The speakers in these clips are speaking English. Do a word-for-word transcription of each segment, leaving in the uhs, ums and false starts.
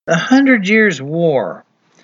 The Hundred Years' War,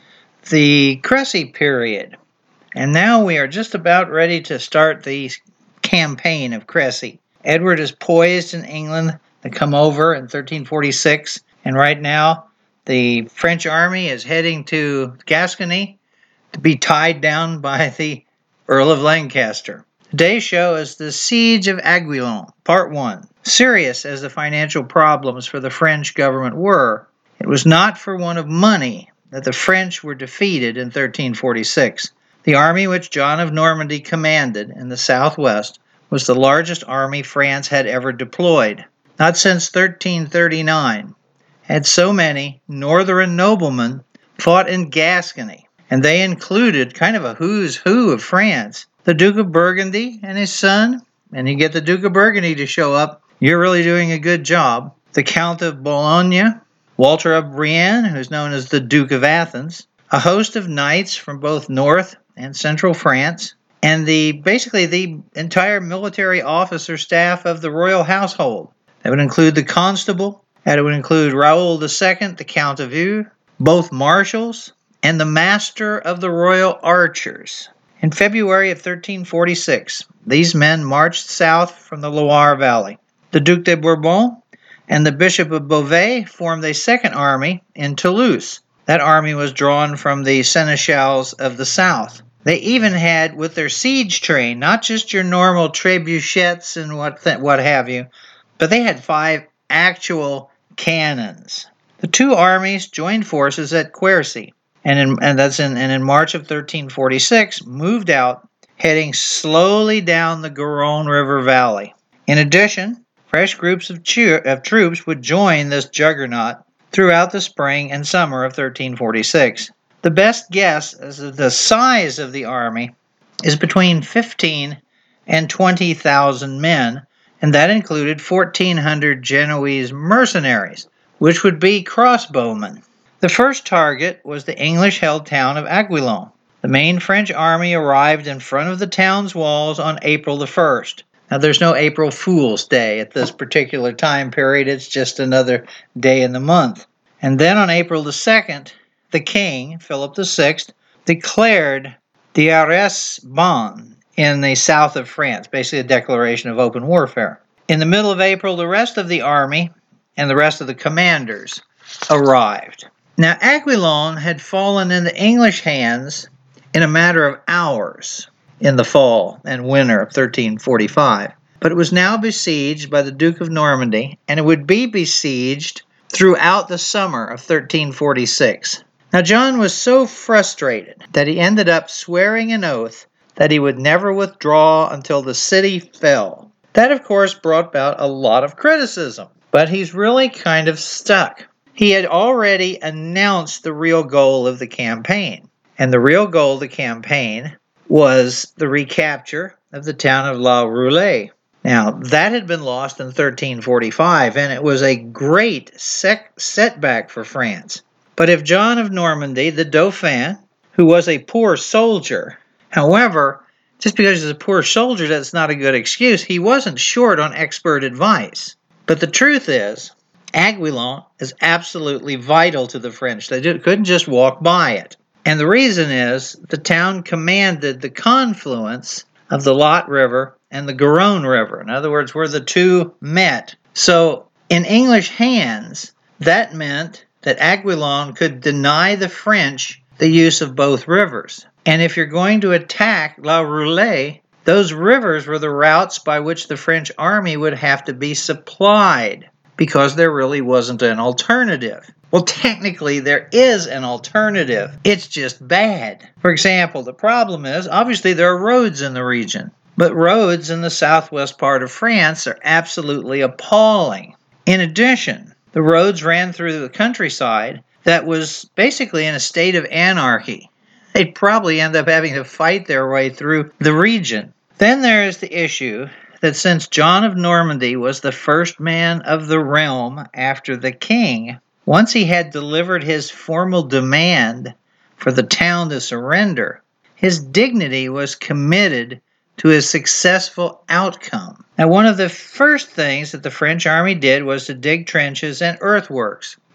the Cressy period, and now we are just about ready to start the campaign of Cressy. Edward is poised in England to come over in thirteen forty-six, and right now the French army is heading to Gascony to be tied down by the Earl of Lancaster. Today's show is the Siege of Aiguillon, Part one. Serious as the financial problems for the French government were, it was not for want of money that the French were defeated in thirteen forty-six. The army which John of Normandy commanded in the southwest was the largest army France had ever deployed. Not since thirteen thirty-nine had so many northern noblemen fought in Gascony, and they included kind of a who's who of France. The Duke of Burgundy and his son, and you get the Duke of Burgundy to show up, you're really doing a good job. The Count of Boulogne, Walter of Brienne, who's known as the Duke of Athens, a host of knights from both north and central France, and the basically the entire military officer staff of the royal household. That would include the constable, that would include Raoul the Second, the Count of Eu, both marshals, and the master of the royal archers. In February of thirteen forty-six, these men marched south from the Loire Valley. The Duc de Bourbon and the Bishop of Beauvais formed a second army in Toulouse. That army was drawn from the seneschals of the south. They even had, with their siege train, not just your normal trebuchets and what th- what have you, but they had five actual cannons. The two armies joined forces at Quercy, and in, and that's in and in March of thirteen forty-six, moved out, heading slowly down the Garonne River Valley. In addition, fresh groups of, cho- of troops would join this juggernaut throughout the spring and summer of thirteen forty-six. The best guess as to the size of the army is between fifteen and twenty thousand men, and that included fourteen hundred Genoese mercenaries, which would be crossbowmen. The first target was the English-held town of Aiguillon. The main French army arrived in front of the town's walls on April the first. Now, there's no April Fool's Day at this particular time period. It's just another day in the month. And then on April the second, the king, Philip the Sixth, declared the arrest bon in the south of France, basically a declaration of open warfare. In the middle of April, the rest of the army and the rest of the commanders arrived. Now, Aiguillon had fallen in the English hands in a matter of hours in the fall and winter of thirteen forty-five, but it was now besieged by the Duke of Normandy, and it would be besieged throughout the summer of thirteen forty-six. Now, John was so frustrated that he ended up swearing an oath that he would never withdraw until the city fell. That, of course, brought about a lot of criticism, but he's really kind of stuck. He had already announced the real goal of the campaign, and the real goal of the campaign was the recapture of the town of La Roulette. Now, that had been lost in thirteen forty-five, and it was a great sec- setback for France. But if John of Normandy, the Dauphin, who was a poor soldier, however, just because he's a poor soldier, that's not a good excuse. He wasn't short on expert advice. But the truth is, Aiguillon is absolutely vital to the French. They did, couldn't just walk by it. And the reason is the town commanded the confluence of the Lot River and the Garonne River. In other words, where the two met. So in English hands, that meant that Aiguillon could deny the French the use of both rivers. And if you're going to attack La Roulette, those rivers were the routes by which the French army would have to be supplied, because there really wasn't an alternative. Well, technically, there is an alternative. It's just bad. For example, the problem is, obviously, there are roads in the region, but roads in the southwest part of France are absolutely appalling. In addition, the roads ran through the countryside that was basically in a state of anarchy. They'd probably end up having to fight their way through the region. Then there is the issue that since John of Normandy was the first man of the realm after the king, once he had delivered his formal demand for the town to surrender, his dignity was committed to a successful outcome. Now, one of the first things that the French army did was to dig trenches and earthworks.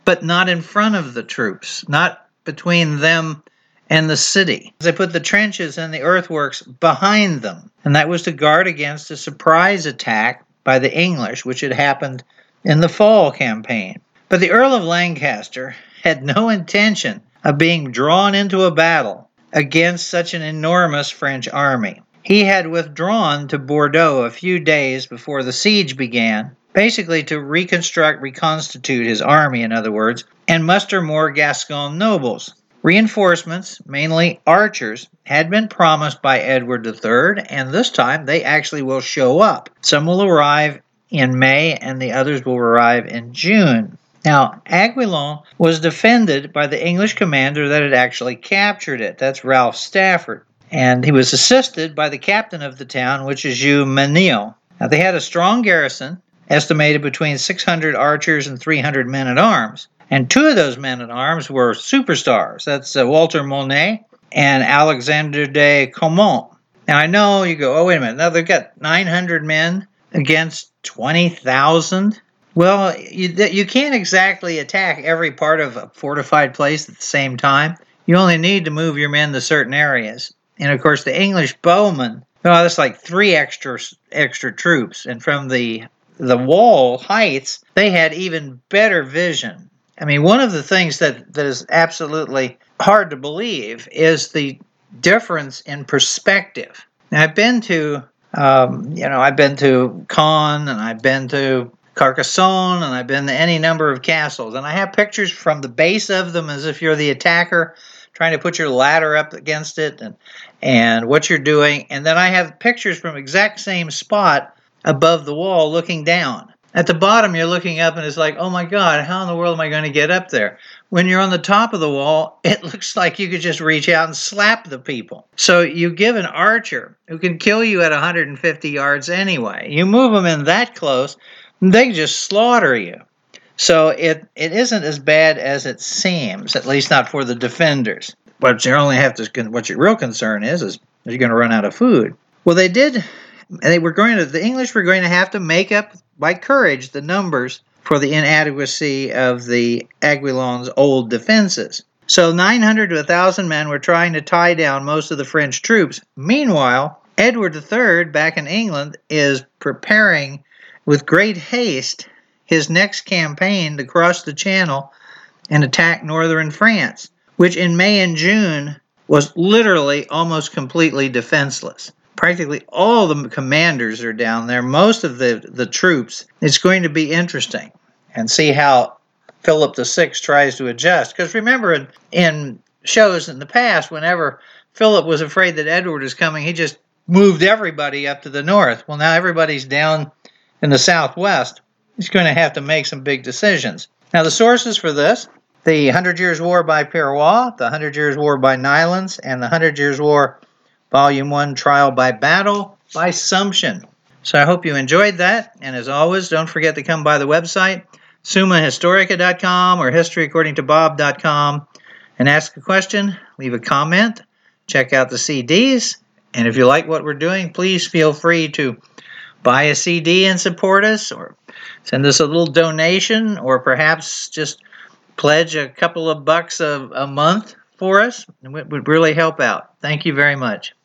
but not in front of the troops, not between them and the city. They put the trenches and the earthworks behind them, and that was to guard against a surprise attack by the English, which had happened in the fall campaign. But the Earl of Lancaster had no intention of being drawn into a battle against such an enormous French army. He had withdrawn to Bordeaux a few days before the siege began, basically to reconstruct, reconstitute his army, in other words, and muster more Gascon nobles. Reinforcements, mainly archers, had been promised by Edward the Third, and this time they actually will show up. Some will arrive in May, and the others will arrive in June. Now, Aiguillon was defended by the English commander that had actually captured it. That's Ralph Stafford. And he was assisted by the captain of the town, which is Hugh Menil. Now, they had a strong garrison, estimated between six hundred archers and three hundred men-at-arms. And two of those men-at-arms were superstars. That's uh, Walter Monet and Alexander de Caumont. Now, I know you go, oh, wait a minute. Now, they've got nine hundred men against twenty thousand. Well, you, you can't exactly attack every part of a fortified place at the same time. You only need to move your men to certain areas. And, of course, the English bowmen, well, that's like three extra extra troops. And from the the wall heights, they had even better vision. I mean, one of the things that, that is absolutely hard to believe is the difference in perspective. Now, I've been to, um, you know, I've been to Caen, and I've been to Carcassonne, and I've been to any number of castles, and I have pictures from the base of them as if you're the attacker, trying to put your ladder up against it, and and what you're doing, and then I have pictures from exact same spot above the wall looking down. At the bottom, you're looking up, and it's like, oh my God, how in the world am I going to get up there? When you're on the top of the wall, it looks like you could just reach out and slap the people. So you give an archer who can kill you at one hundred fifty yards anyway. You move them in that close, they can just slaughter you. So it, it isn't as bad as it seems, at least not for the defenders. But you only have to. What your real concern is is you're going to run out of food. Well, they did. They were going to. The English were going to have to make up by courage the numbers for the inadequacy of the Aiguillon's old defenses. So nine hundred to one thousand men were trying to tie down most of the French troops. Meanwhile, Edward the Third, back in England, is preparing with great haste his next campaign to cross the Channel and attack northern France, which in May and June was literally almost completely defenseless. Practically all the commanders are down there, most of the, the troops. It's going to be interesting and see how Philip the Sixth tries to adjust. Because remember, in, in shows in the past, whenever Philip was afraid that Edward was coming, he just moved everybody up to the north. Well, now everybody's down in the southwest. He's going to have to make some big decisions. Now, the sources for this, the Hundred Years' War by Perrois, the Hundred Years' War by Nylans, and the Hundred Years' War Volume one, Trial by Battle by Sumption. So I hope you enjoyed that. And as always, don't forget to come by the website, summa historica dot com or history according to bob dot com, and ask a question, leave a comment, check out the C Ds. And if you like what we're doing, please feel free to buy a C D and support us, or send us a little donation, or perhaps just pledge a couple of bucks a, a month for us. It would really help out. Thank you very much.